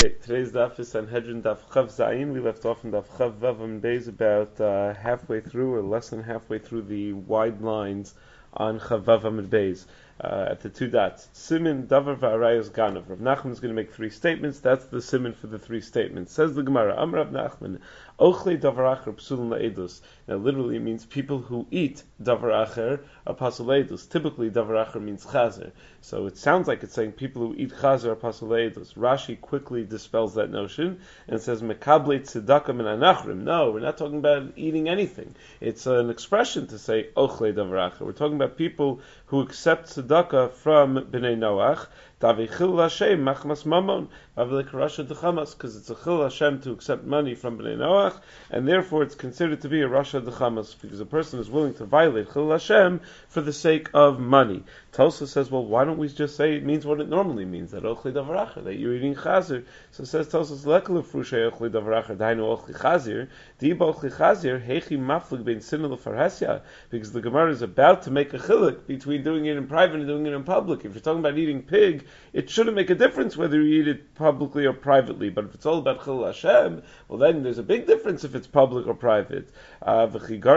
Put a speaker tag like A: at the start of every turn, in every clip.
A: Okay, today's daf is Sanhedrin daf Chav Zayin. We left off in daf Chav Vav and Beis about halfway through, or less than halfway through the wide lines on Chav Vav and Beis. At the two dots. Simin Davar V'Arayos Ganav. Rav Nachman is going to make three statements. That's the simin for the three statements. Says the Gemara, Amar Rav Nachman, Ochle Davar Acher Psulun La'edus. Now literally it means people who eat Davar Acher are Pasul La'edus. Typically Davar Acher means Chazer. So it sounds like it's saying people who eat Chazer are Pasul La'edus. Rashi quickly dispels that notion and says Mekablet Tzedakah Min Anachrim. No, we're not talking about eating anything. It's an expression to say Ochle Davar Acher. We're talking about people who accept tzedakah from Bnei Noach, Davichil Hashem machmas mamon, because it's a chil Hashem to accept money from Bnei Noach, and therefore it's considered to be a rasha dechamas, because a person is willing to violate chil Hashem for the sake of money. Tosa says, well, why don't we just say it means what it normally means, that ochli davaracher, that you're eating chazer. So says Tosa, lekle frushe ochli davaracher, dainu ochli chazir, diba ochli chazir, hechi maflig bein sinna lefarhesya, because the Gemara is about to make a chiluk between doing it in private and doing it in public. If you're talking about eating pig, it shouldn't make a difference whether you eat it publicly or privately. But if it's all about chil Hashem, well then there's a big difference if it's public or private. If you eat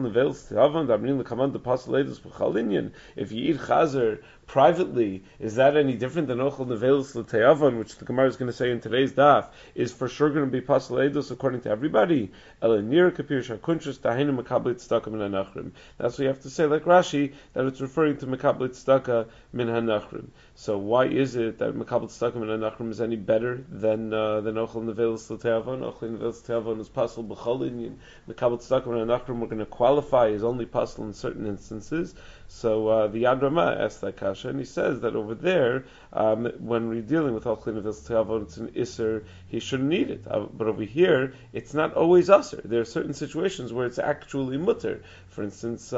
A: chazer privately, is that any different than ochel nevelis l'te'avon, which the Gemara is going to say in today's daf, is for sure going to be pasul edus according to everybody? That's what you have to say, like Rashi, that it's referring to mekablet tzedakah min hanachrim. So why is it that mekablet tzedakah min hanachrim is any better than ochel nevelis l'te'avon? Ochel nevelis l'te'avon is pasul b'chol inyan. Mekablet tzedakah min hanachrim we're going to qualify is only pasul in certain instances. So the Yad Ramah asked that kasha, and he says that over there, when we're dealing with Ochlin of Te'avon, it's an Isser, he shouldn't eat it. But over here, it's not always Asr. There are certain situations where it's actually mutter. For instance,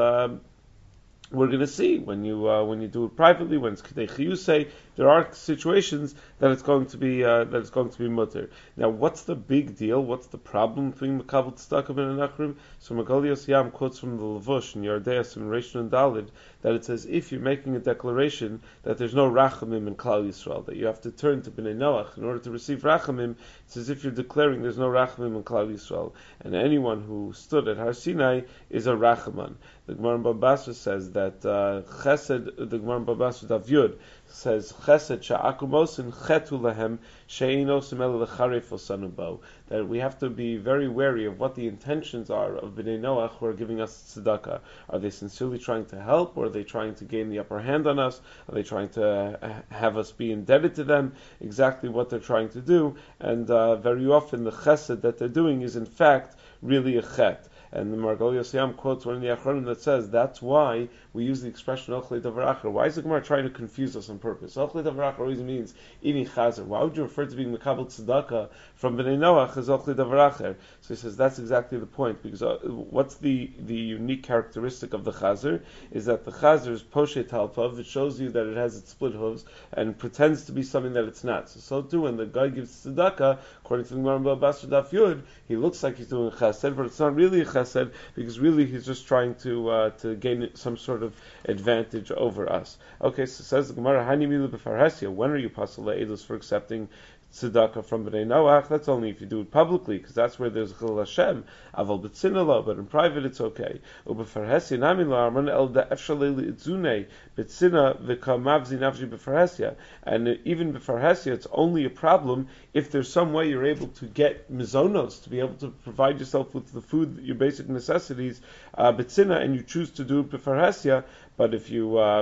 A: we're going to see when you do it privately, when it's Kedei Chiyusei, there are situations that it's going to be mutter. Now, what's the big deal? What's the problem between Mekabel Tzedakah and Anachrim? So Magali Yosiyam quotes from the Levush in Yardei in Rishon and Dalid that it says if you're making a declaration that there's no Rachamim in Klal Yisrael, that you have to turn to Bnei Noach in order to receive Rachamim, it's as if you're declaring there's no Rachamim in Klal Yisrael, and anyone who stood at Har Sinai is a Rachaman. The Gemara in Baba Basra says that Chesed. The Gemara in Baba Basra Daf Yud says Chesed sha'akumosin chetu lehem she'inosim el lecharef osanubau. That we have to be very wary of what the intentions are of Bnei Noach who are giving us tzedakah. Are they sincerely trying to help, or are they trying to gain the upper hand on us? Are they trying to have us be indebted to them? Exactly what they're trying to do, and very often the chesed that they're doing is in fact really a chet. And the Margal Yosiyam quotes one of the Achronim that says that's why we use the expression Ochle Davar Acher. Why is the Gemara trying to confuse us on purpose? Ochle Davar Acher always means eating chazer. Why would you refer to being Mekabel Tzedakah from Bnei Noach as Ochle Davar Acher? So he says that's exactly the point, because what's the unique characteristic of the chazer is that the chazer is poshet halpav. It shows you that it has its split hooves and pretends to be something that it's not. So too when the guy gives tzedakah, according to the Gemara Baba Basra Daf Yud, he looks like he's doing chesed, but it's not really a chesed, because really he's just trying to gain some sort of advantage over us. Okay, so says the Gemara, Hani milu b'farhesya. When are you pasul le'edus for accepting tzedakah from Bnei Noach? That's only if you do it publicly, because that's where there's chil Hashem. Aval b'tzina lo, but in private it's okay. U'b'farhesya nami lo arman el da'efshal le'itzunei b'tzina v'kamavzi navji b'farhesya. And even b'farhesya, it's only a problem if there's some way you're able to get mizonos, to be able to provide yourself with the food, your basic necessities, b'tzina, and you choose to do it b'farhesya. But if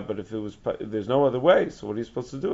A: there's no other way, so what are you supposed to do?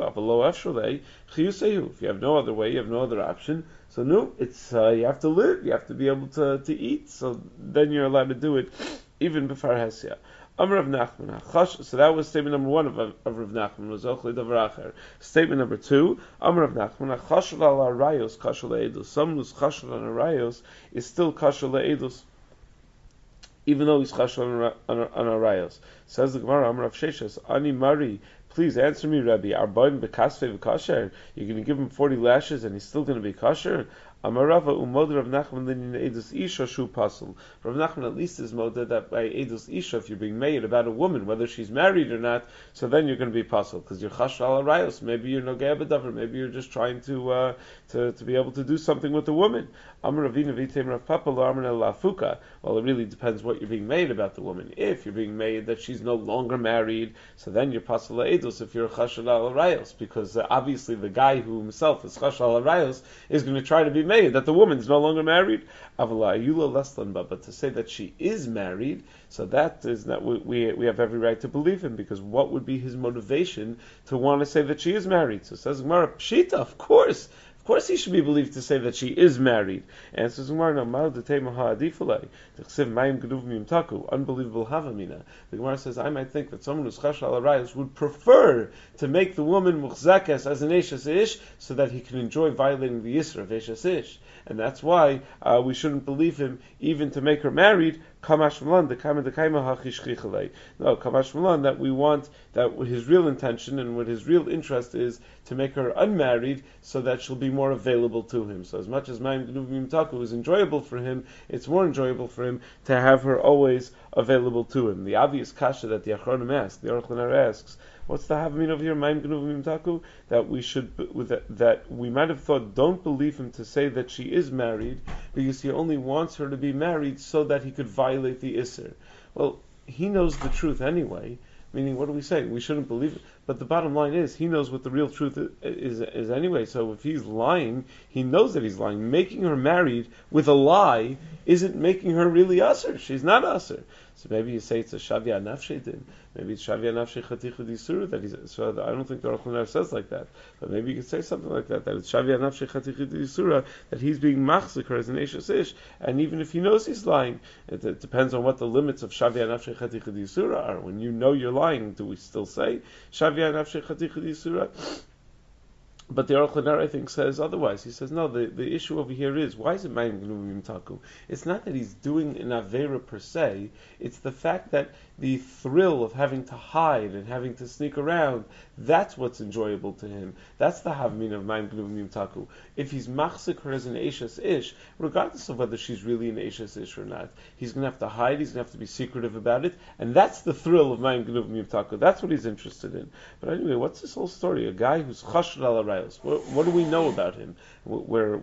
A: If you have no other way, you have no other option. So no, it's you have to live, you have to be able to eat. So then you're allowed to do it, even before Hesya. Amar Rav Nachman. So that was statement number one of Rav Nachman. Was Ochle Davar Acher. Statement number two. Amar Rav Nachman. Chashul al arayos kashul le'edus. Someone who's chashul on arayos is still kashul le'edus, even though he's chashul on arayos. Says the Gemara, Amar Rav Sheshes, Ani Mari, please answer me, Rabbi. Arba'in bekasvei v'kasher. You're going to give him 40 lashes and he's still going to be kosher? Amarava umod Rav Nachman linin edus isha shu pasul. Rav Nachman at least is moda that by edus isha, if you're being made about a woman, whether she's married or not, so then you're going to be pasul because you're chash al arayos. Maybe you're nogei b'davar. Maybe you're just trying to be able to do something with the woman. Amar Ravina v'iteim Rav Papa lo amar lafuka. Well, it really depends what you're being made about the woman. If you're being made that she's no longer married, so then you're pasul edus if you're chash al arayos, because obviously the guy who himself is chash al arayos is going to try to be made that the woman's no longer married. But to say that she is married, so that is not, we have every right to believe him, because what would be his motivation to want to say that she is married? So says Gemara, Pshita, of course he should be believed to say that she is married. And says Gemara, no, unbelievable havamina. The Gemara says, I might think that someone who's chash al arayos would prefer to make the woman muchzakes as an eshes ish, so that he can enjoy violating the yisra of eshes ish. And that's why we shouldn't believe him even to make her married. Kamash Malan, no, Kamash Malan, that we want, that his real intention and what his real interest is to make her unmarried so that she'll be more available to him. So as much as Mayim Gnuvim Taku is enjoyable for him, it's more enjoyable for him to have her always available to him. The obvious kasha that the Achronim asks, the Aruch LaNer asks, what's the havamina over here? Mayim Gnuvim Taku, that we should, that we might have thought, don't believe him to say that she is married, because he only wants her to be married so that he could violate the Isser. Well, he knows the truth anyway. Meaning, what do we say? We shouldn't believe it. But the bottom line is, he knows what the real truth is anyway. So if he's lying, he knows that he's lying. Making her married with a lie isn't making her really usher. She's not usher. So maybe you say it's a shavya nafshe din. Maybe it's shavya nafshe chatichu disuru that he's. So I don't think the Aruch LaNer says like that. But maybe you could say something like that. That it's shavya nafshe chatichu disura, that he's being machzik her as an eshes ish. And even if he knows he's lying, it depends on what the limits of shavya nafshe chatichu disura are. When you know you're lying, do we still say shavya nafshe chatichu disura? But the Aruch LaNer, I think, says otherwise. He says, no, the issue over here is, why is it Mayim Gnuvim Taku? It's not that he's doing an Avera per se, it's the fact that the thrill of having to hide and having to sneak around, that's what's enjoyable to him. That's the Havmin of Mayim Gnuvim Taku. If he's machzik her as an Eshes Ish, regardless of whether she's really an Eshes Ish or not, he's going to have to hide, he's going to have to be secretive about it, and that's the thrill of Mayim Gnuvim Taku. That's what he's interested in. But anyway, what's this whole story? A guy who's chashed al arayos. What do we know about him? We're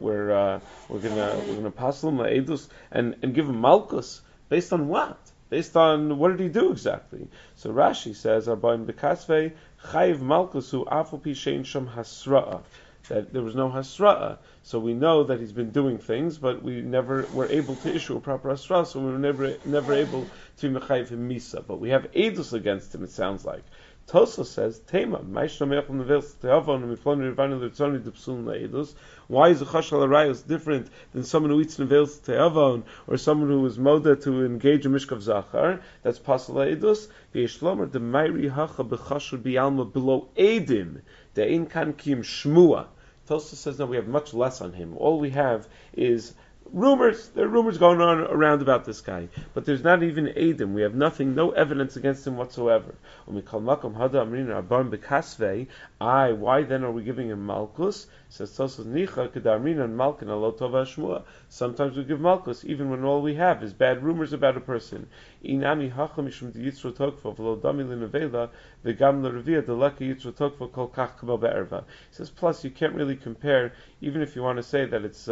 A: gonna pass him la'edus and give him malchus based on what? Based on what did he do exactly? So Rashi says, "Arbain bekasvei chayiv malchusu afu pi shein sham hasra'a." That there was no hasra'a, so we know that he's been doing things, but we never were able to issue a proper hasra'a, so we were never able to mechayiv him misa. But we have edus against him. It sounds like. Tosa says, Tema, why is a chashal arayos different than someone who eats nevels te'avon, or someone who is moda to engage a mishkav zachar? That's pasal edus. V'yeshlomer the mayri hacha b'chashul bi'alma below edim de'in kan kim shmua. Tosa says, no, we have much less on him. All we have is rumors. There are rumors going on around about this guy, but there's not even edim. We have nothing, no evidence against him whatsoever. Why then are we giving him malchus? Says Tosas Nicha Kedarmina and Malkin Alotova Shmua. Sometimes we give malchus even when all we have is bad rumors about a person. Inami Hacham Mishum Yitzro Tokva V'lo Dami Linavela V'gam L'Revia Delaki Yitzro Tokva Kol Kach Kabel Be'erva. He says, plus you can't really compare, even if you want to say that it's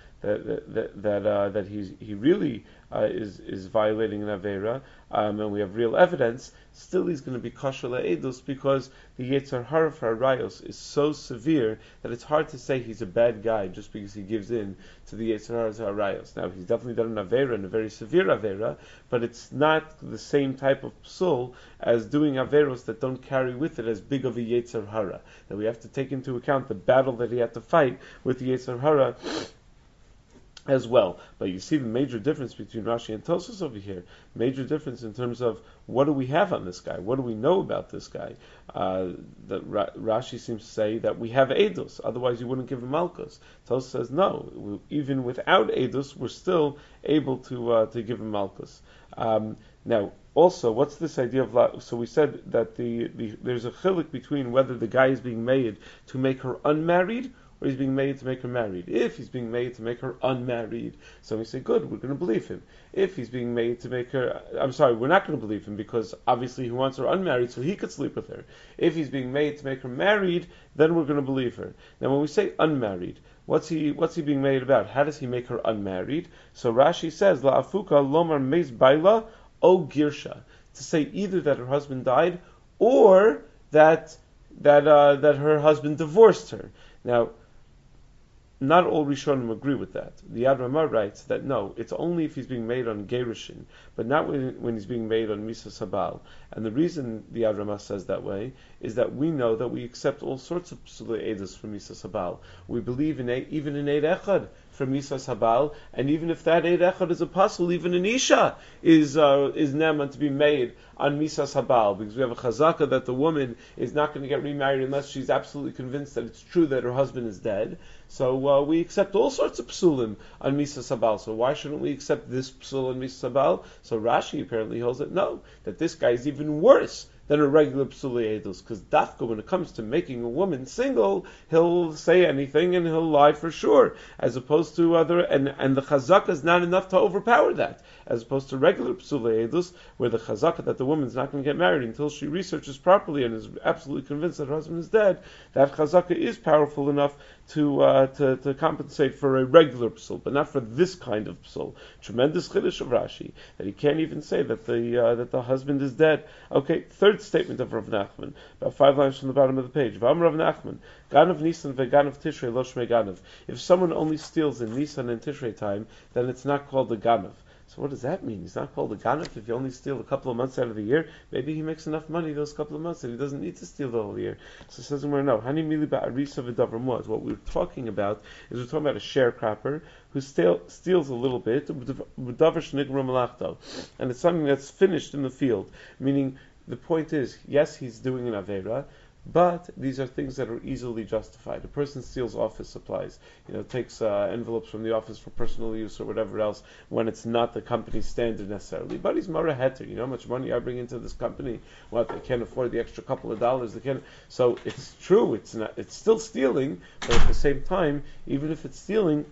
A: that he really is violating an avera, and we have real evidence. Still, he's going to be kosher la'edus because the Yetzer Hara for Arayos is so severe that it's hard to say he's a bad guy just because he gives in to the Yetzer Hara for Arayos. Now, he's definitely done an avera, and a very severe avera, but it's not the same type of psul as doing averos that don't carry with it as big of a Yetzer Hara. That we have to take into account the battle that he had to fight with the Yetzer Hara as well. But you see the major difference between Rashi and Tosas over here. Major difference in terms of what do we have on this guy? What do we know about this guy? Rashi seems to say that we have Eidos, otherwise you wouldn't give him Malchus. Tosas says no, even without Eidos, we're still able to give him Malchus. Now, also, what's this idea of... So we said that there's a chilik between whether the guy is being made to make her unmarried or he's being made to make her married. If he's being made to make her unmarried, so we say, good, we're going to believe him. If he's being made to make her, we're not going to believe him because obviously he wants her unmarried so he could sleep with her. If he's being made to make her married, then we're going to believe her. Now when we say unmarried, what's he being made about? How does he make her unmarried? So Rashi says, La'afuka lomar meis baila o girsha, to say either that her husband died or that her husband divorced her. Now, not all Rishonim agree with that. The Yad Ramah writes that no, it's only if he's being made on Gerushin, but not when he's being made on Misa Sabal. And the reason the Yad Ramah says that way is that we know that we accept all sorts of Psulei Eidos from Misa Sabal. We believe even in Eid Echad from Misa Sabal, and even if that Eid Echad is a puzzle, even an Isha is Neman to be made on Misa Sabal, because we have a chazaka that the woman is not going to get remarried unless she's absolutely convinced that it's true that her husband is dead. So we accept all sorts of psulim on Misa Sabal. So why shouldn't we accept this psul on Misa Sabal? So Rashi apparently holds that no, that this guy is even worse than a regular psulei edus, because dafka, when it comes to making a woman single, he'll say anything and he'll lie for sure, as opposed to other, and the chazaka is not enough to overpower that, as opposed to regular psulei edus, where the chazaka that the woman's not going to get married until she researches properly and is absolutely convinced that her husband is dead, that chazaka is powerful enough to compensate for a regular psul, but not for this kind of psul. Tremendous chiddush of Rashi, that he can't even say that the husband is dead. Okay, third statement of Rav Nachman, about 5 lines from the bottom of the page. Vam Rav Nachman, Ganav Nisan ve'Ganav Tishrei lo shmei Ganav. If someone only steals in Nisan and Tishrei time, then it's not called a Ganav. So what does that mean? He's not called a Ganav if you only steal a couple of months out of the year. Maybe he makes enough money those couple of months that he doesn't need to steal the whole year. So it says, no. Hani mili ba'arisa v'davramot. What we're talking about is we're talking about a sharecropper who steals a little bit, and it's something that's finished in the field. Meaning, the point is, yes, he's doing an Aveira, but these are things that are easily justified. A person steals office supplies, takes envelopes from the office for personal use or whatever else, when it's not the company's standard necessarily. But he's Mara Heter. You know how much money I bring into this company? What, they can't afford the extra couple of dollars? They can't. So it's true. It's still stealing, but at the same time, even if it's stealing,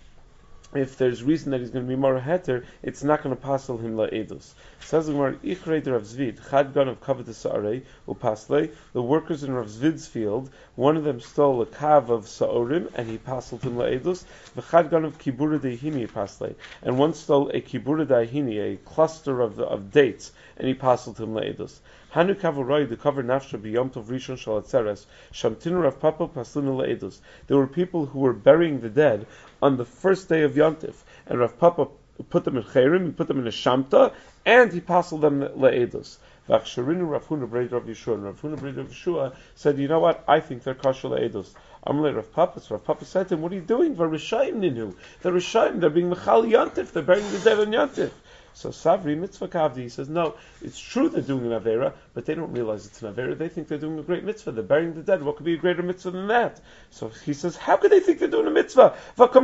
A: if there's reason that he's going to be more heter, it's not going to passel him la'edus. Says the Gemara, Ichrei de Rav Zvid, Chad Gan of Kavat Sa'arei, Upasle, the workers in Rav Zvid's field, one of them stole a kav of Sa'orim, and he passeled him la'edus, V'chad Gan of Kibura Dehini Pasle, and one stole a Kibura Dehini, a cluster of dates, and he passeled him la'edus. Hanu Kavoroi, the cover nafsha b'yom tov rishon shal atzeres, shamtinu Rav Papa paslinu la'edus. There were people who were burying the dead on the first day of Yontif, and Rav Papa put them in Chayrim, he put them in a Shamta, and he passled them la'edus. V'achsharinu Rav Huna b'rei Rav Yeshua, and Rav Huna b'rei Rav Yeshua said, you know what, I think they're kosher la'edus. Amalei Rav Papa, so Rav Papa said to him, what are you doing? V'rishayim ninu. They're Rishayim, they're being Mechal Yontif, they're burying the dead on Yontif. So Savri Mitzvah Kavdi, he says, no, it's true they're doing an Avera, but they don't realize it's an Avera. They think they're doing a great mitzvah. They're burying the dead. What could be a greater mitzvah than that? So he says, how could they think they're doing a mitzvah? I put them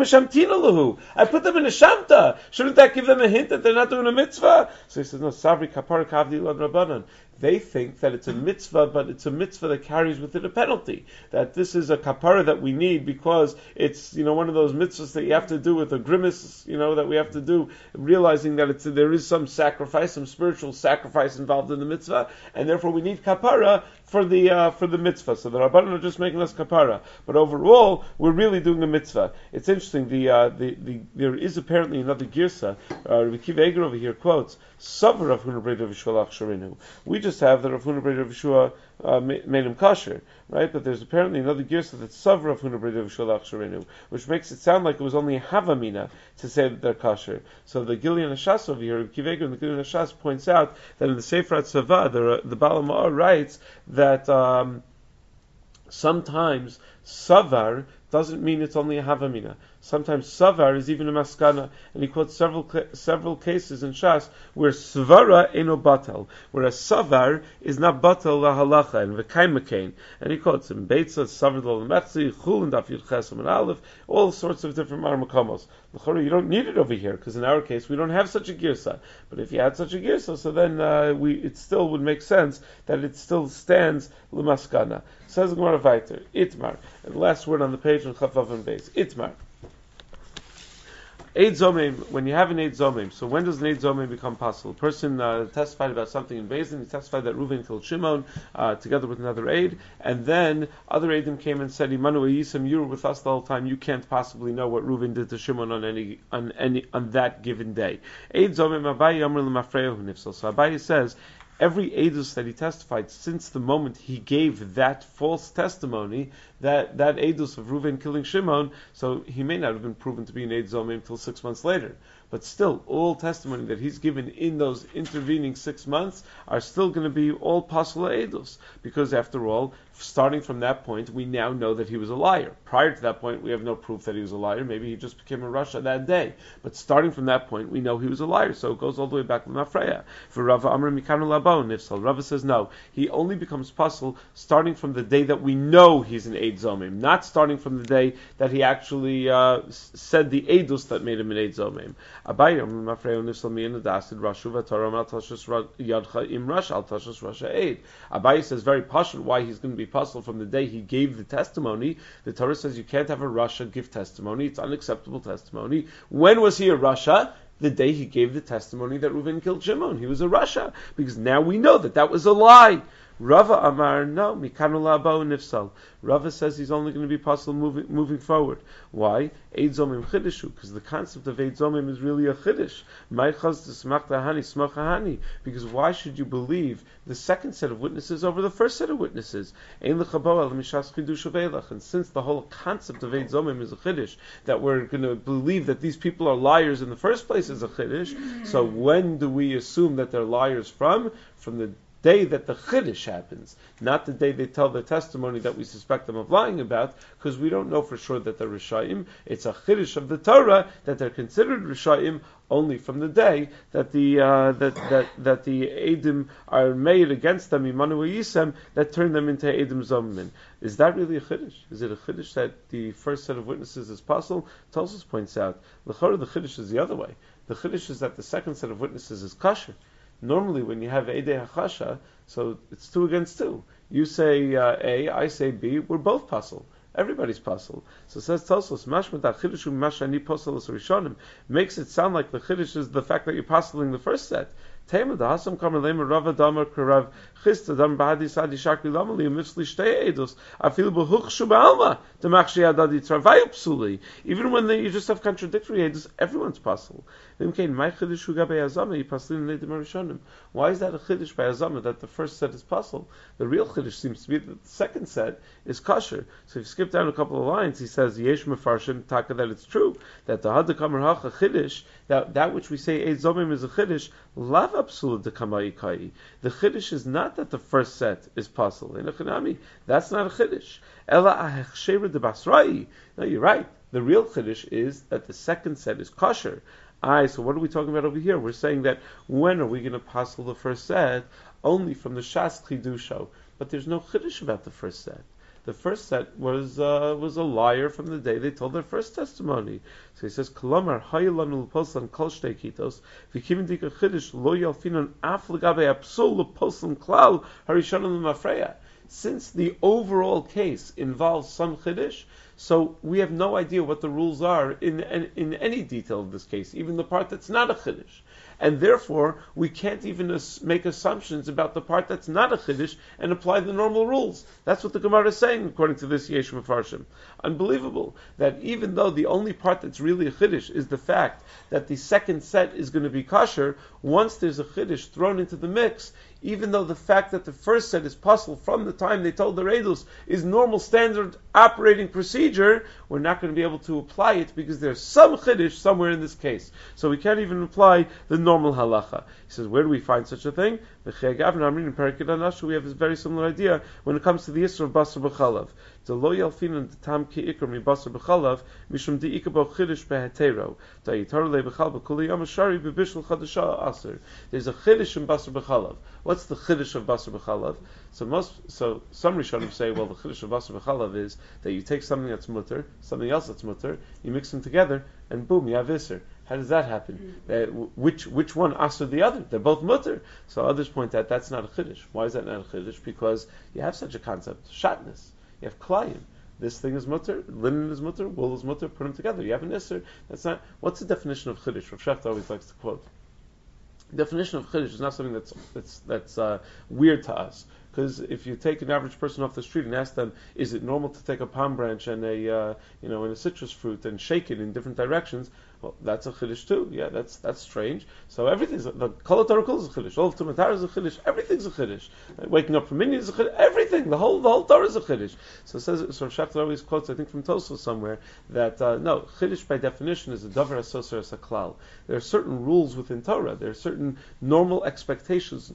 A: in a Shamta. Shouldn't that give them a hint that they're not doing a mitzvah? So he says, no, Savri Kapar Kavdi Lad Rabbanan. They think that it's a mitzvah, but it's a mitzvah that carries with it a penalty. That this is a kapara that we need because it's, one of those mitzvahs that you have to do with a grimace, that we have to do, realizing that there is some sacrifice, some spiritual sacrifice involved in the mitzvah, and therefore we need kapara for the mitzvah. So the Rabbanan are just making us kapara, but overall we're really doing a mitzvah. It's interesting. There is apparently another girsa. Rabbi Kiva Eger over here quotes Savar Rav Huna b'rei Rav Yeshua l'achsharinu. We just have that Rav Huna b'rei Rav Yeshua made him kosher, right? But there's apparently another girsa that Savar Rav Huna b'rei Rav Yeshua l'achsharinu, which makes it sound like it was only a havamina to say that they're kosher. So the Gilian Hashas over here, Rabbi Kiva Eger in the Gilian Hashas points out that in the Sefer Tzava, the Baal HaMa'or writes that sometimes savar doesn't mean it's only a havamina. Sometimes savar is even a maskana, and he quotes several cases in Shas where svara eno batal, whereas savar is not batal la halacha and v'kaimakain, and he quotes in Beitza savar l'lemechzi chul and daf yud ches and aleph, all sorts of different marmakomos. You don't need it over here because in our case we don't have such a girsa. But if you had such a girsa, so then it still would make sense that it still stands l'maskana. Says the Gemara Vayter, Itmar, and the last word on the page. page on Chaf and Beis. Itmar. Eid Zomim, when you have an Eid Zomim, so when does an Eid Zomim become possible? A person testified about something in Beis Din, he testified that Reuven killed Shimon together with another Eid, and then other Eidim came and said, Imanu Yisem, you were with us the whole time, you can't possibly know what Reuven did to Shimon on that given day. Eid Zomim Abaye Yomer L'Mafreyahu Nifsal. So Abaye says, every edus that he testified since the moment he gave that false testimony, that edus of Reuven killing Shimon, so he may not have been proven to be an Eid Zomim until 6 months later. But still, all testimony that he's given in those intervening 6 months are still going to be all possible edus. Because after all, starting from that point, we now know that he was a liar. Prior to that point, we have no proof that he was a liar. Maybe he just became a Rasha that day. But starting from that point, we know he was a liar. So it goes all the way back to Mafreya. For Rava Amr Mikanu Labon, Nifsal. Rava says no. He only becomes possible starting from the day that we know he's an Eid Zomim, not starting from the day that he actually said the edus that made him an Eid Zomim. Abaye Mafreya Nifsal Miyan Adasid Rashu V'Torah Al Tashas Yadcha Im Rash Al Tashas Rasha Eid. Abaye says very pashut why he's going to be puzzled from the day he gave the testimony. The Torah says you can't have a Rasha give testimony. It's unacceptable testimony. When was he a Rasha? The day he gave the testimony that Reuven killed Shimon. He was a Rasha. Because now we know that was a lie. Rava Amar, no, Mikanu Labo Nifsal. Rava says he's only going to be possible moving forward. Why? Eid Zomim Chidishu, because the concept of Eid Zomim is really a Chidish. Because why should you believe the second set of witnesses over the first set of witnesses? And since the whole concept of Eid Zomim is a Chidish, that we're going to believe that these people are liars in the first place is a Chidish, so when do we assume that they're liars from? From the day that the Chiddush happens, not the day they tell their testimony that we suspect them of lying about, because we don't know for sure that they're Rishayim. It's a Chiddush of the Torah that they're considered Rishayim only from the day that the Eidim are made against them, Imanu Yisem, that turn them into Eidim Zomim. Is that really a Chiddush? Is it a Chiddush that the first set of witnesses is possible? Tosfos points out, the Chiddush is the other way. The Chiddush is that the second set of witnesses is kosher. Normally, when you have Eidei Hachasha, so it's 2 against 2. You say A, I say B, we're both puzzle. Everybody's puzzle. So it says Tosfos, Mashma da Chidushu Mashani Posalos Rishonim, makes it sound like the Chiddush is the fact that you're puzzling the first set. Tema da Hasam Kamerlema Rava Damar Karav Chista Dam Bahadi Sadi Shakli Lamali Mifsli Shtei Eidos Afil Behuchshu Ba'alma Demachshi Adadi Travayu Psuli. Even when you just have contradictory Eidos, everyone's puzzle. Why is that a chiddush by Azama that the first set is puzzle? The real chiddush seems to be that the second set is kosher. So if you skip down a couple of lines, he says Yesh Mefarshim Taka that it's true that the Hadakamer Hacha chiddush that which we say Eid Zomim is a chiddush lav absolute dekamai kai. The chiddush is not that the first set is puzzle in a chinami. That's not a chiddush. Ela ahechsheira de basrai. No, you're right. The real chiddush is that the second set is kosher. So what are we talking about over here? We're saying that when are we going to puzzle the first set? Only from the Shas Chidusho. But there's no Chiddush about the first set. The first set was a liar from the day they told their first testimony. So he says, Kolomar hayilanu l'poslan kol shtei kitos v'kivin dika Chiddush lo yalfinon af l'gabe apsul l'poslan klal harishonim l'mafreya. Since the overall case involves some Chiddush, so we have no idea what the rules are in any detail of this case, even the part that's not a Chiddush. And therefore, we can't even make assumptions about the part that's not a Chiddush and apply the normal rules. That's what the Gemara is saying, according to this Yesh Mefarshim. Unbelievable, that even though the only part that's really a Chiddush is the fact that the second set is going to be kosher, once there's a Chiddush thrown into the mix, even though the fact that the first set is puzzle from the time they told the Eidos is normal standard operating procedure, we're not going to be able to apply it because there's some Chiddush somewhere in this case. So we can't even apply the normal halacha. He says, where do we find such a thing? We have a very similar idea when it comes to the Yisra of Basar B'chalav. There's a chiddush in Basar B'chalav. What's the chiddush of Basar B'chalav? So some Rishonim say, well, the chiddush of Basar B'chalav is that you take something that's mutter, something else that's mutter, you mix them together, and boom, you have Isser. How does that happen? Which one asur the other? They're both mutter. So others point out that's not a chiddush. Why is that not a chiddush? Because you have such a concept, shatness. You have klayim. this thing is mutter, linen is mutter, wool is mutter, put them together. You have an isser. That's not. What's the definition of chiddush? Rav Shechter always likes to quote. The definition of chiddush is not something that's weird to us. Because if you take an average person off the street and ask them, is it normal to take a palm branch and and a citrus fruit and shake it in different directions? Well, that's a chiddush too. Yeah, that's strange. So everything's the kol Torah is a chiddush. All of Tumat is a chiddush. Everything's a chiddush. Waking up from minyan is a chiddush. Everything, the whole Torah is a chiddush. So it says, so Shachter always quotes, I think from Tosfos somewhere, that no, chiddush by definition is a davar asosar as a klal. There are certain rules within Torah. There are certain normal expectations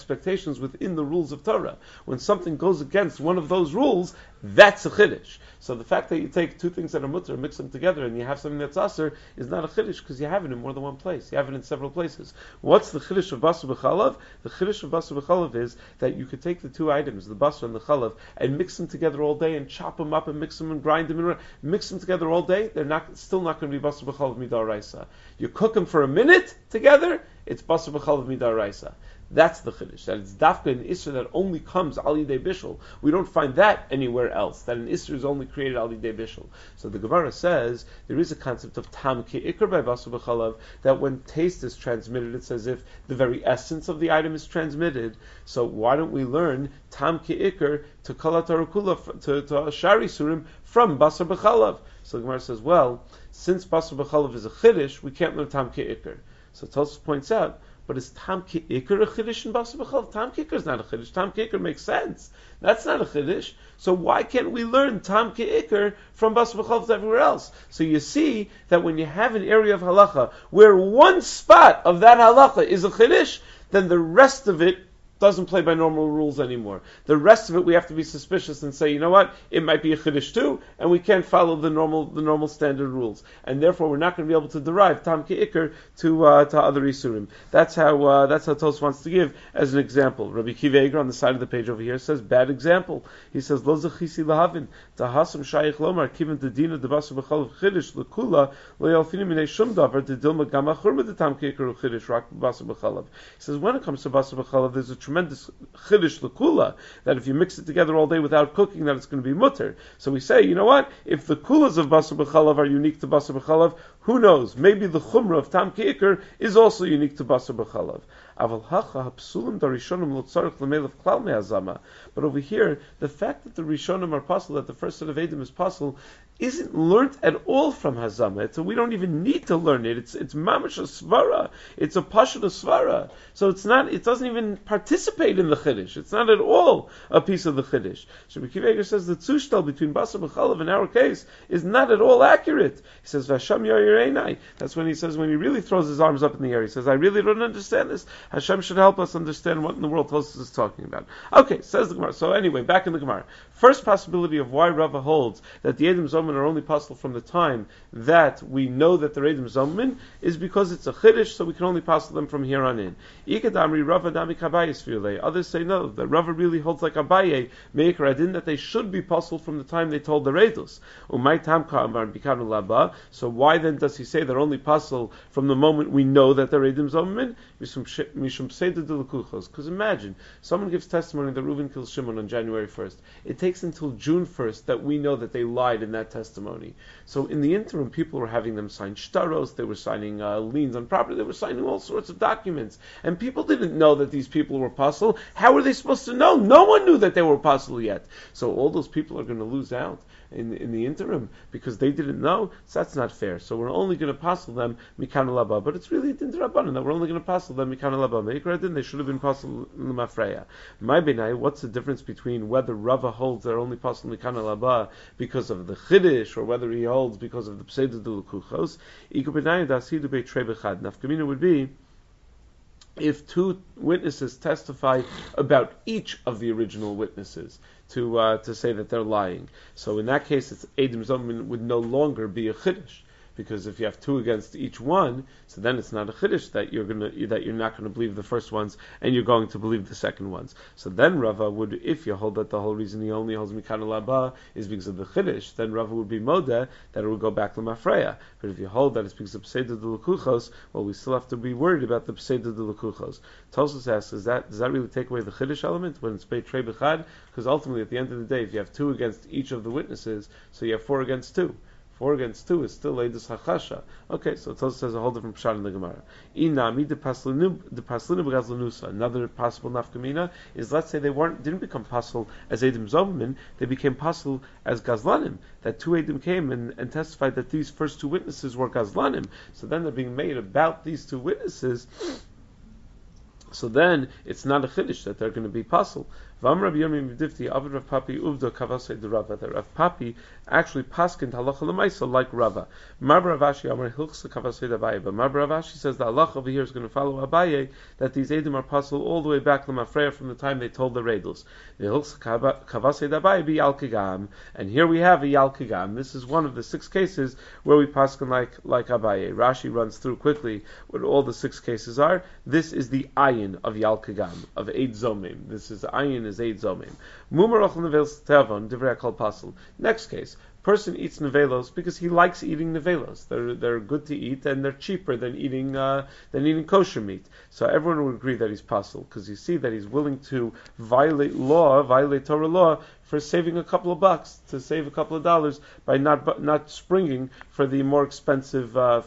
A: within the rules of Torah. When something goes against one of those rules, that's a chiddush. So the fact that you take two things that are mutter and mix them together and you have something that's aser is not a chiddush because you have it in more than one place. You have it in several places. What's the chiddush of basar b'chalav? The chiddush of basar b'chalav is that you could take the two items, the basar and the chalav, and mix them together all day and chop them up and mix them and grind them and mix them together all day. They're still not going to be basar b'chalav midaraisa. You cook them for a minute together, it's basar b'chalav midaraisa. That's the chiddush. That it's dafka an isser that only comes al yidei bishul. We don't find that anywhere else. That an isser is only created al yidei bishul. So the Gemara says there is a concept of tam ki ikr by basar b'chalav that when taste is transmitted, it's as if the very essence of the item is transmitted. So why don't we learn tam ki ikr to kol Torah kula to shari surim from basar b'chalav? So the Gemara says, well, since basar b'chalav is a chiddush, we can't learn tam ki ikr. So Tosfos points out, but is tam ki ikr a chiddush in basar b'chalav? Tam ki ikr is not a chiddush. Tam ki ikr makes sense. That's not a chiddush. So why can't we learn tam ki ikr from basar b'chalav everywhere else? So you see that when you have an area of halacha where one spot of that halacha is a chiddush, then the rest of it doesn't play by normal rules anymore. The rest of it we have to be suspicious and say, you know what, it might be a chiddush too, and we can't follow the normal standard rules, and therefore we're not going to be able to derive tam ki ikr to other isurim. That's how Tosfos wants to give as an example. Rabbi Akiva Eiger on the side of the page over here says bad example. He says lo zechisi lahavin tahasam shayich lomar kiven dedina debasar b'chalav chiddush lekula lo yalfinu minei shum davar dedilma gam achurma de tam ki ikr chiddush rak basar b'chalav. He says when it comes to basar b'chalav, there's a tremendous chiddush lekula that if you mix it together all day without cooking, that it's going to be mutter. So we say, you know what? If the kulas of basar b'chalav are unique to basar b'chalav, who knows? Maybe the chumrah of tam ki ikr is also unique to basar b'chalav. But over here, the fact that the Rishonim are possible, that the first set of Edom is possible, isn't learnt at all from Hazama. So we don't even need to learn it. It's mamash a svara. It's a pashut svara. So it doesn't even participate in the chiddush. It's not at all a piece of the chiddush. Rabbi Akiva Eiger says the tzushtal between basar b'chalav in our case is not at all accurate. He says Vasham yair einai. That's when he says, when he really throws his arms up in the air, he says, I really don't understand this. Hashem should help us understand what in the world Tosfos is talking about. Okay, says the Gemara. So anyway, back in the Gemara. First possibility of why Rava holds that the Edom Zomin are only possible from the time that we know that they're Edom Zomin is because it's a chiddush, so we can only possible them from here on in. Ikadamri Rava Dami Kabayis Fiule. Others say no, that Rava really holds like Abaye, Meikar Adin, that they should be possible from the time they told the Redus. Umay Tamka Amar Bikanu Laba. So why then does he say they're only possible from the moment we know that they're Edom Zomin? Because imagine, someone gives testimony that Reuven kills Shimon on January 1st. It takes until June 1st that we know that they lied in that testimony. So in the interim, people were having them sign shtaros, they were signing liens on property, they were signing all sorts of documents. And people didn't know that these people were apostle. How were they supposed to know? No one knew that they were apostle yet. So all those people are going to lose out in the interim because they didn't know. So that's not fair. So we're only going to apostle them mikana laba. But it's really a din d'rabbanan that we're only going to apostle them mikana laba. Meikradin, they should have been apostle l'mafreya. My benai, what's the difference between whether Rava holds they're only apostle mikana laba because of the chiddush or whether he holds because of the pseudo dulukuchos? Iku benai dasidu beitrei bechad. Nafkamina would be if two witnesses testify about each of the original witnesses to say that they're lying. So in that case, it's Edom Zomin would no longer be a chiddush. because if you have two against each one, so then it's not a chiddush that you're not gonna believe the first ones and you're going to believe the second ones. So then Rava would, if you hold that the whole reason he only holds Mikan Laba is because of the chiddush, then Rava would be modeh that it would go back to Mafreya. But if you hold that it's because of Peseda de Lukuchos, well, we still have to be worried about the Peseda de Lukuchos. Tosos asks, does that really take away the chiddush element when it's Beit Trei B'chad? Because ultimately, at the end of the day, if you have two against each of the witnesses, so you have 4 against 2. 4 against 2 is still Eidus HaChasha. Okay, so Tosos says a whole different pshat in the Gemara. Inami de paslinu b'gazlanusa. Another possible nafkamina is, let's say they didn't become pasul as Eidim Zomim, they became pasul as Gazlanim. That 2 Eidim came and testified that these first 2 witnesses were Gazlanim. So then they're being made about these 2 witnesses. So then it's not a chiddush that they're going to be pasul. Vam Rabbi Yirmiyah Midifti Avid Rav Papi Uvda Kavasei de Rava. That Rav Papi actually paskined halacha lemaisa like Rava. Marba Ravashi Amar Hilchsa Kavasei de Abaye. But Marba Ravashi says the halacha over here is going to follow Abaye, that these edim are pasul all the way back to Mafreya from the time they told the redels. The Hilchsa Kavasei de Abaye be Yalkigam, and here we have a Yalkigam. This is one of the 6 cases where we paskin like Abaye. Rashi runs through quickly what all the 6 cases are. This is the ayin of Yalkigam, of Eid Zomim. This is the ayin is Eid Zomim. Mumarach nevelos tevon divrei kol pasul. Next case. Person eats nevelos because he likes eating nevelos. They're good to eat and they're cheaper than eating kosher meat. So everyone would agree that he's pasul because you see that he's willing to violate Torah law for saving a couple of bucks, to save a couple of dollars by not springing for the more expensive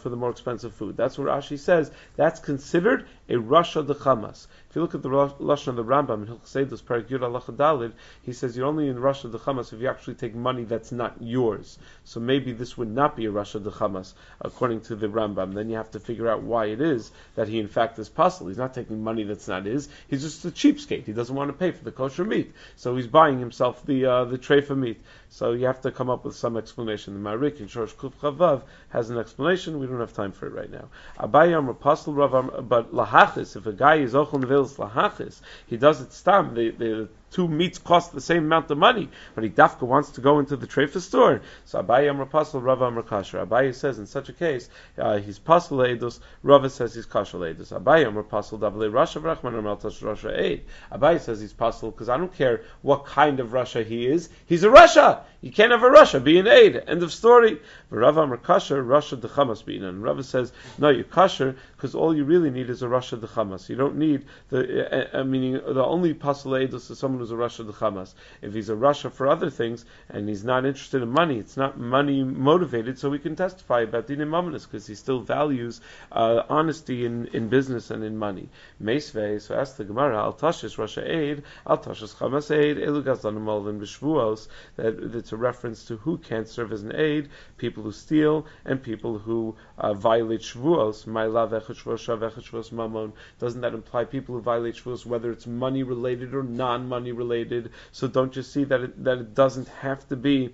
A: food. That's what Rashi says. That's considered a rasha dechamas. If you look at the lashon of the Rambam in Hilchos Parak Yud Halacha Dalid, he says you're only in rasha dechamas if you actually take money that's not yours. So maybe this would not be a rasha dechamas according to the Rambam. Then you have to figure out why it is that he in fact is pasul. He's not taking money that's not his. He's just a cheapskate. He doesn't want to pay for the kosher meat, so he's buying himself the tray for meat. So you have to come up with some explanation. The Marik in Shorosh Kuf Chavav has an explanation. We don't have time for it right now. Abayam Rapasul Rav, but lahachis, if a guy is ochel nevelos lahachis, he does it stam. The 2 meats cost the same amount of money, but he dafka wants to go into the treifa store. So Abaye Amar Pasul, Rava Amar Kasher. Abaye says in such a case, he's pasul eidus. Rava says he's kasher eidus. Abaye Amar Pasul Davle Rasha Vrachman Amar Tash Rasha Eid. Abaye says he's pasul because I don't care what kind of Rasha he is. He's a Rasha. You can't have a Rasha be an Eid. End of story. But Rava Amar Kasher Rasha Dechamas bein. And Rava says no, you're kasher because all you really need is a Rasha Dechamas. You don't need meaning the only pasul eidus is someone who's a Rasha Dechamas. If he's a Rasha for other things and he's not interested in money, it's not money motivated, so we can testify about Dinei Mamonos because he still values honesty in business and in money. Meisvei, so ask the Gemara, Al Tashis Rasha Eid, Al Tashis Chamas Eid, Elu Gazlanim Malvin B'Shvuos, that's a reference to who can't serve as an aid, people who steal and people who violate Shvuos. Ma'ila v'echad Shvuos shav v'echad Shvuos mamon. Doesn't that imply people who violate Shvuos, whether it's money related or non-money related? So don't you see that it doesn't have to be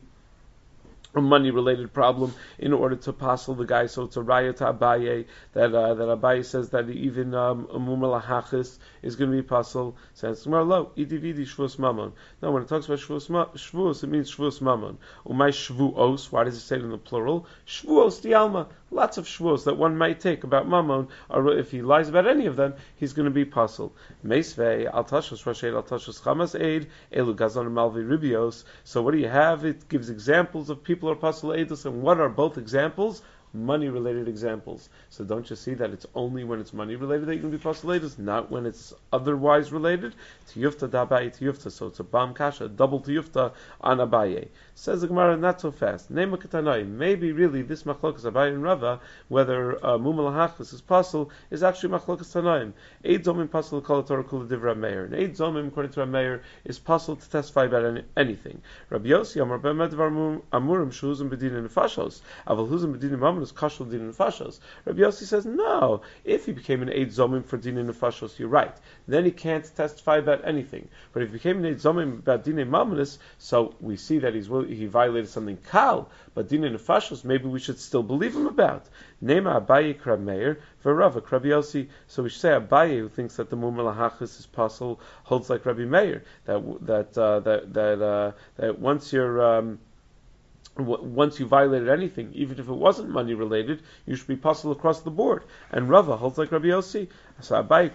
A: a money-related problem in order to pasul the guy? So it's a raya to Abaye that Abaye says that even mumar lahachis is going to be pasul. Says lo idividi shvus mamon. No, when it talks about shvus, it means shvus mamon. Umay shvuos. Why does it say it in the plural? Shvuos dialma. Lots of shvuos that one might take about mamon, or if he lies about any of them, he's going to be pasul. Meisvei al tashos rashed al tashos chamas aid elu gazon malvi ribios. So what do you have? It gives examples of people who are pasul eidus, and what are both examples? Money-related examples. So don't you see that it's only when it's money-related that you can be pasul eidus, not when it's otherwise related? Tiyufta da Abaye tiyufta. So it's a bam kasha, double tiyufta on Abaye. Says the Gemara, not so fast. Nema katanai. Maybe really this machlokas Abaye and Rava, whether mumar lahachis is pasul, is actually machlokas tanaim. Eid zomim pasul kol Torah kula divra meir. And eid zomim, according to Rav Meir, is pasul to testify about anything. Rabbi Yossi Amar ben medvar amurim shuzim bedin nefashos. Aval huzim bedin mamon is kashul din nefashos. Rabbi Yossi says no. If he became an eid zomim for din nefashos, you're right. Then he can't testify about anything. But if he became an eid zomim about din mamonos, so we see that he violated something kal, but din nefashos, maybe we should still believe him about. Nema Abaye krab Meir v'Rava krab Yossi. So we should say Abaye, who thinks that the mumar lahachis is pasul, holds like Rabbi Meir that once you're once you violated anything, even if it wasn't money related, you should be puzzled across the board. And Rava holds like Rabbi Yossi. So Abaye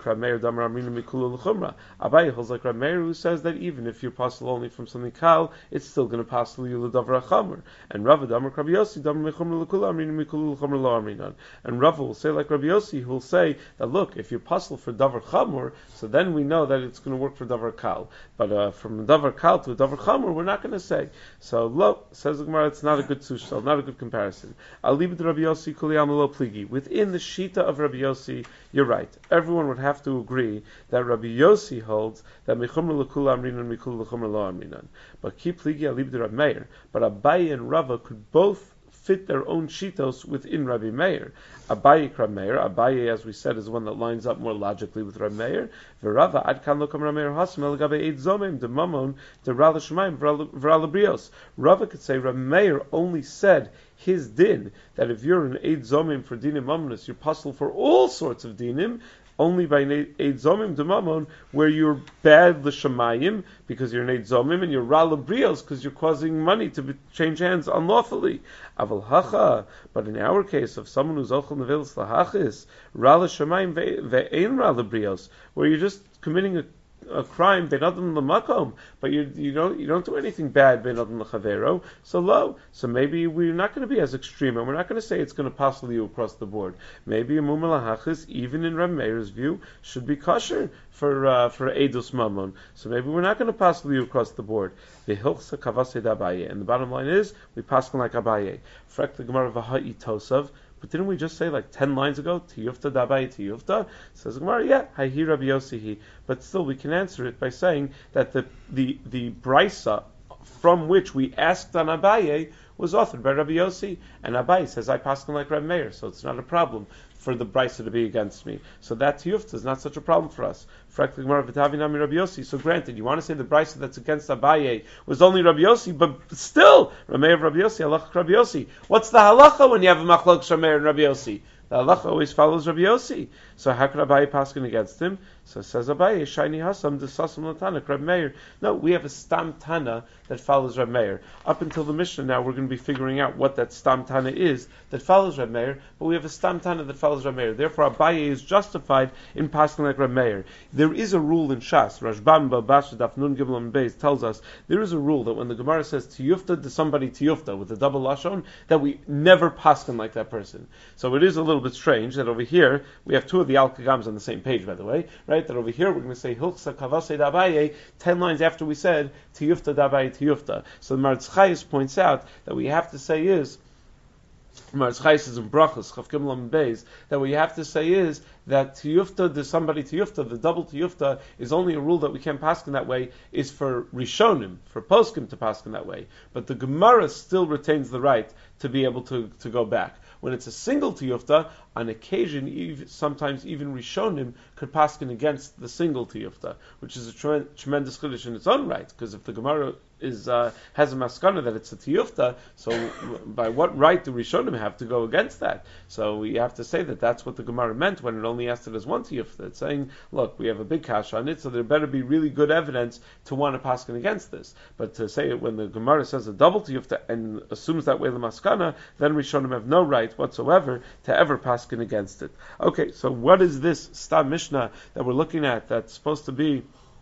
A: holds like Rabbi Meir, who says that even if you're puzzled only from something kal, it's still going to puzzle you l'davar chamer. And Rava damar Rabbi Yossi damar mechumra l'kula amrinu mikulu l'chomer lo amrinan. And Rava will say like Rabbi Yossi, who will say that look, if you're puzzled for davar chamer, so then we know that it's going to work for davar kal. But from davar kal to a davar chamer, we're not going to say. So lo says the Gemara, it's not a good sushtal, not a good comparison. Alibid Rabbi Yossi kuli amalo pligi. Within the shita of Rabbi Yossi, you're right. Everyone would have to agree that Rabbi Yossi holds that mechumra l'kula amrinan mikul l'chomer lo amrinan. But keep pligi alibid Rabbi Meir. But Abaye and Rava could both fit their own shitos within Rabbi Meir. Abaye Rabbi Meir. Abaye, as we said, is the one that lines up more logically with Rabbi Meir. V'Rava ad kan lo kam Rabbi Meir hasam el gabe eid zomim de mamon de rala shemaim v'rala brios. Rava could say Rabbi Meir only said his din that if you're an eid zomim for dinim mamonus, you're puzzled for all sorts of dinim. Only by Eid Zomim Demamon, where you're bad l'shamayim because you're an Eid Zomim, and you're Ra Brios because you're causing money to change hands unlawfully. Aval Hacha, but in our case, of someone who's Ochel Nevelis Lahachis, Ra l'shamayim ve'ein Ra Brios, where you're just committing a crime beinadim l'makom, but you don't do anything bad beinadim l'chavero. So low. So maybe we're not going to be as extreme, and we're not going to say it's going to puzzle you across the board. Maybe a mumel hachis, even in Reb Meir's view, should be kosher for edus mamon. So maybe we're not going to puzzle you across the board. V'hilchsa kavasei d'Abaye, and the bottom line is we paskin like Abaye. Frek the Gemara v'ha'i tosav. But didn't we just say like 10 lines ago, Tiyufta dabai Tiyufta? Says the Gemara, yeah, Hayhi Rabbi Yossi. But still we can answer it by saying that the brisa from which we asked on Abaye was authored by Rabbi Yossi, and Abaye says, I paskin like Rabbi Meir, so it's not a problem for the brisa to be against me. So that Tiyufta is not such a problem for us. So granted, you want to say the brisa that's against Abaye was only Rabbi Yossi, but still, Ramei of Rabbi Yossi, halacha Rabbi Yossi. What's the halacha when you have a machlok Ramei and Rabbi Yossi? The halacha always follows Rabbi Yossi. So how could Abaye paskin against him? So says Abaye, Shiny Hasam, Desasam Latana, Rabbi Meir. No, we have a Stam Tana that follows Rabbi Meir. Up until the Mishnah now, we're going to be figuring out what that Stam Tana is that follows Rabbi Meir, but we have a Stam Tana that follows Rabbi Meir. Therefore, Abaye is justified in paskin like Rabbi Meir. There is a rule in Shas, Rashbam Babasha Daf Nun Gimel and Beis tells us, there is a rule that when the Gemara says Tiyufta to somebody Tiyufta with a double lashon, that we never paskin like that person. So it is a little bit strange that over here, we have two of the Al-Kagams on the same page, by the way, right? That over here we're going to say Hilchsa Kavasei Dabaye 10 lines after we said Tiyufta Dabaye Tiyufta. So the Maratz Chayes points out that we have to say is Maratz Chayes is in Brachos Chav Gimel and Beis, that what you have to say is that Tiyufta to somebody Tiyufta, the double Tiyufta, is only a rule that we can't paskin that way, is for Rishonim, for Poskim to paskin that way. But the Gemara still retains the right to be able to go back. When it's a single Tiyufta, on occasion, sometimes even Rishonim could paskin against the single Tiyufta, which is a tremendous chiddush in its own right, because if the Gemara has a maskana that it's a Tiyufta, so by what right do Rishonim have to go against that? So we have to say that that's what the Gemara meant when it only asked it as one Tiyufta. It's saying, look, we have a big kash on it, so there better be really good evidence to want to paskin against this. But to say it when the Gemara says a double Tiyufta and assumes that way the maskana, then Rishonim have no right whatsoever to ever paskin against it. Okay, so what is this Stam Mishnah that we're looking at that's supposed to be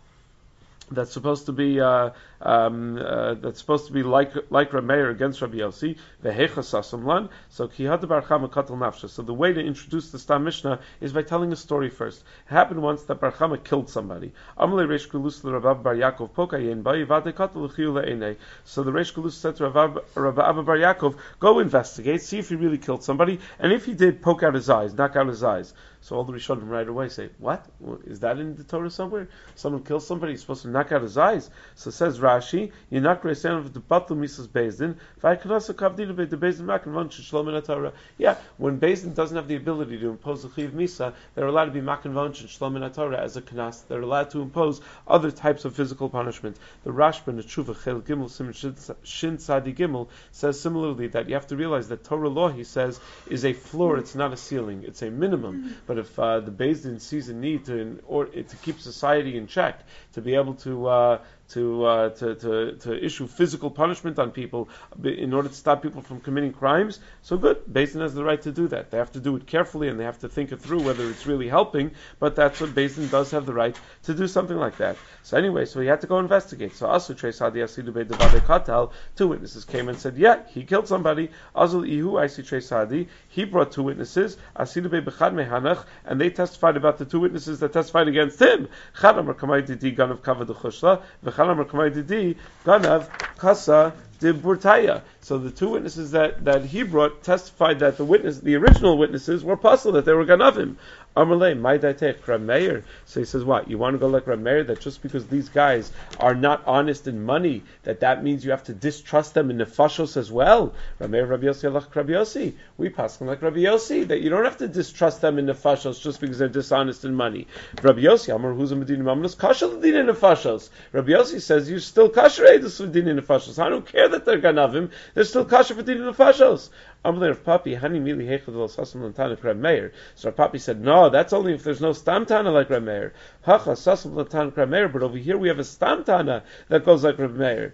A: like Rabbi Meir against Rabbi Yossi, vehecha sasamlan. So kihad bar Chama katal nafsha. So the way to introduce the Stam Mishnah is by telling a story first. It happened once that Bar Chama killed somebody. Amalei Reish Galus l'Rav Bar Yaakov pokayin ba'i vade katal l'chiyu le'enei. So the Reish Galus said to Rav Abba Bar Yaakov, go investigate, see if he really killed somebody, and if he did, poke out his eyes, knock out his eyes. So all the Rishonim right away say, what? Is that in the Torah somewhere? Someone kills somebody, he's supposed to knock out his eyes. So says Rashi, yeah, when Bezdin doesn't have the ability to impose the Chiv Misa, they're allowed to be Makan Vonch and Shlom Torah as a Knas. They're allowed to impose other types of physical punishment. The Rashba in the Tshuva Chel Gimel Shin Tzadi Gimel says similarly that you have to realize that Torah law, he says, is a floor, it's not a ceiling, it's a minimum. But if the Bezdin sees a need to keep society in check, to be able to to issue physical punishment on people in order to stop people from committing crimes, so good. Beis Din has the right to do that. They have to do it carefully and they have to think it through whether it's really helping, but that's what Beis Din does have the right to do something like that. So anyway, so he had to go investigate. So Asu Trei Sadi Asidu Bei Devade Katal, two witnesses came and said, yeah, he killed somebody. Azul Ihu Isi Trei Sadi, he brought two witnesses, Asidu Bei Bechad Mehanach, and they testified about the two witnesses that testified against him. Chadamar Kamai Didi Ganav Kavod Chushla, V'Chadamar Kamai Didi Ganav Kasa de Burtaya. So the two witnesses that he brought testified that the original witnesses were puzzled that they were ganavim. Amalei, my daitech, Rab Meir. So he says, what? You want to go like Rab Meir, that just because these guys are not honest in money, that means you have to distrust them in nefashos as well? Rab Meir, Rabbi Yossi, Alach, Rabbi Yossi. We pass them like Rabbi Yossi, that you don't have to distrust them in nefashos just because they're dishonest in money. Rabbi Yossi, Amar Huzam Medina Mamnos, Kasha Ladina nefashos. Rabbi Yossi says, you're still kasher edus Ladina nefashos. I don't care that they're ganavim, they're still kasher for Dina nefashos. Amalei of Papi, Hani Mili Hechad Lo Sasam Lantana Rab Meir. So Papi said, no, that's only if there's no stamtana like Rab Meir. Hacha Sasam Lantana Rab Meir, but over here we have a stamtana that goes like Rab Meir.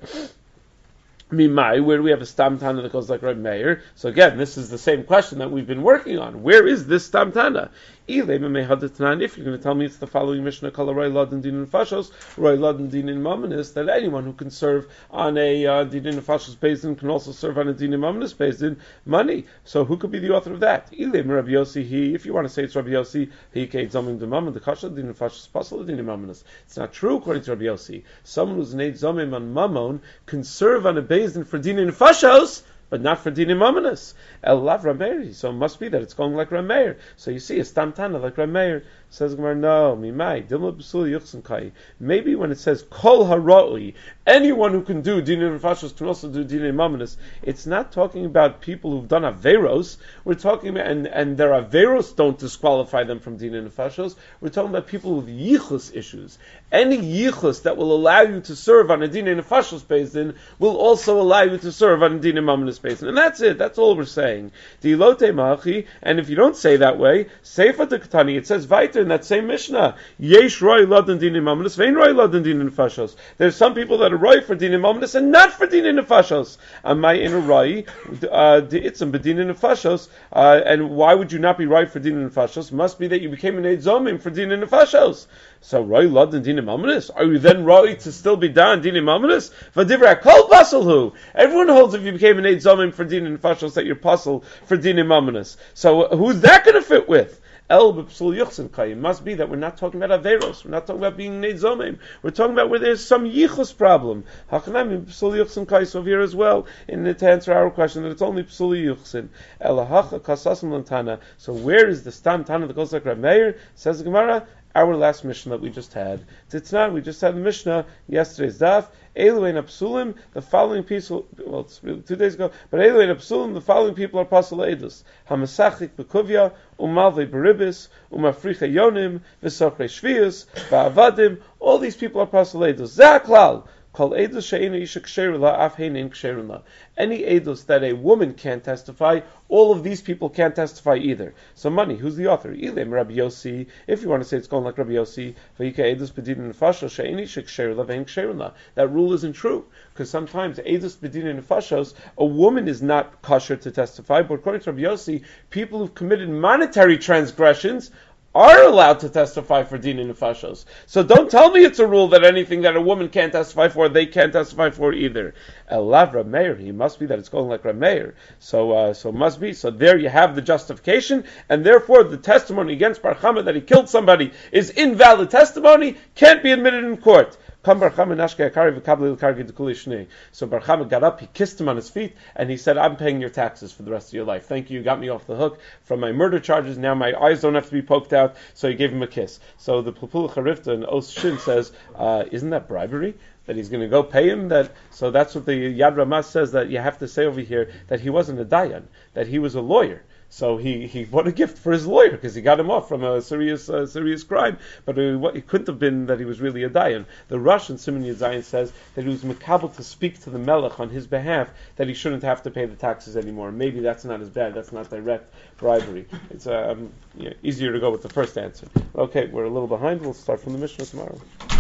A: Mimai, where do we have a stamtana that goes like Rab Meir? So again, this is the same question that we've been working on. Where is this stamtana? If you're going to tell me it's the following Mishnah, Kala Roy Ladin Din in Fashos, Roy Ladin Din in Mamanis, that anyone who can serve on a Din in Fashos Beis Din can also serve on a Din in Mamanis Beis Din money. So who could be the author of that? Rabbi Yossi, if you want to say it's Rabbi Yossi, he Kate Zomim de Mammon, the Kasha Din in Fashos Pasal Din in Mamanis. It's not true according to Rabbi Yossi. Someone who's Nate Zomim on Mammon can serve on a Beis Din for Din in Fashos, but not for Dinim Amanis. El Lav Rameir. So it must be that it's going like Rameir. So you see a Stamtana like Rameir. Says Gemara, no, Mimai, Dilma B'sul Yuchsin Kai. Maybe when it says Kol Haroi, anyone who can do Dinim Fashos can also do Dinim Amanis, it's not talking about people who've done Averos. We're talking about, and their Averos don't disqualify them from Dinim Fashos. We're talking about people with Yichus issues. Any Yichus that will allow you to serve on a Dinim Fashos Beis Din will also allow you to serve on a Dinim Amanis Beis Din. And that's it. That's all we're saying. Dilote Machi, and if you don't say that way, Seifa Dekatani, it says Vaiter in that same Mishnah, Yesh Roy Ladan Dinim Amanis, Vein Roy Ladan Dinim Fashos. There's some people that are Roy for Dinim Amanis and not for Dinim Fashos. Amai in a Roy, Di'itzim B'Dinim Fashos, and why would you not be Roy for Dinim Fashos? Must be that you became an Eid Zomim for Dinim Fashos. So Roy Ladan Dinim Amanis, are you then Roy to still be down Dinim Amanis? V'Divra Kol Pasalhu. Everyone holds if you became an Eid Zomim for Dinim Fashos that you're Pasal for Dinim Amanis. So who's that going to fit with? El b'psul yuchsin kai. It must be that we're not talking about averos. We're not talking about being neid zomim. We're talking about where there's some yichus problem. Hachanami b'psul yuchsin kai. So here as well, to answer our question, that it's only b'psul yuchsin. El hacha kasasim lantana. So where is the stam tana that goes like Rab Meir? Says the Gemara. Our last Mishnah that we just had. Titnan, we just had the Mishnah, yesterday's daf. Eluein Apsulim, the following people, well, it's really 2 days ago, but Eluein Apsulim, the following people are Pasal Eidus. Hamasachik Bekuvya, Umalve Beribis, Umafricha Yonim, Visokre Shvius, Ba'avadim, all these people are Pasal Eidus. Zaklal! Called edus she'ena isha ksherula af heinin ksherula. Any edus that a woman can't testify, all of these people can't testify either. So money, who's the author? Ilem Rabbi Yossi. If you want to say it's going like Rabbi Yossi, vayika edus bedinin nefashos she'ena isha ksherula ve'en ksherula. That rule isn't true, because sometimes edus bedinin nefashos, a woman is not kosher to testify, but according to Rabbi Yossi, people who've committed monetary transgressions are allowed to testify for Dina Nefashos. So don't tell me it's a rule that anything that a woman can't testify for, they can't testify for either. Elav Rab Meir, he must be that it's going like Rab Meir. So it must be. So there you have the justification, and therefore the testimony against Bar Chama that he killed somebody is invalid testimony, can't be admitted in court. So Bar Chama got up, he kissed him on his feet, and he said, I'm paying your taxes for the rest of your life. Thank you, you got me off the hook from my murder charges, now my eyes don't have to be poked out, so he gave him a kiss. So the Plapula Charifta in Os Shin says, isn't that bribery? That he's going to go pay him? So that's what the Yad Ramah says, that you have to say over here, that he wasn't a dayan, that he was a lawyer. So he bought a gift for his lawyer because he got him off from a serious crime. But it couldn't have been that he was really a dayan. The Russian Siman Yadayan says that he was makabel to speak to the Melech on his behalf, that he shouldn't have to pay the taxes anymore. Maybe that's not as bad. That's not direct bribery. It's easier to go with the first answer. Okay, we're a little behind. We'll start from the Mishnah tomorrow.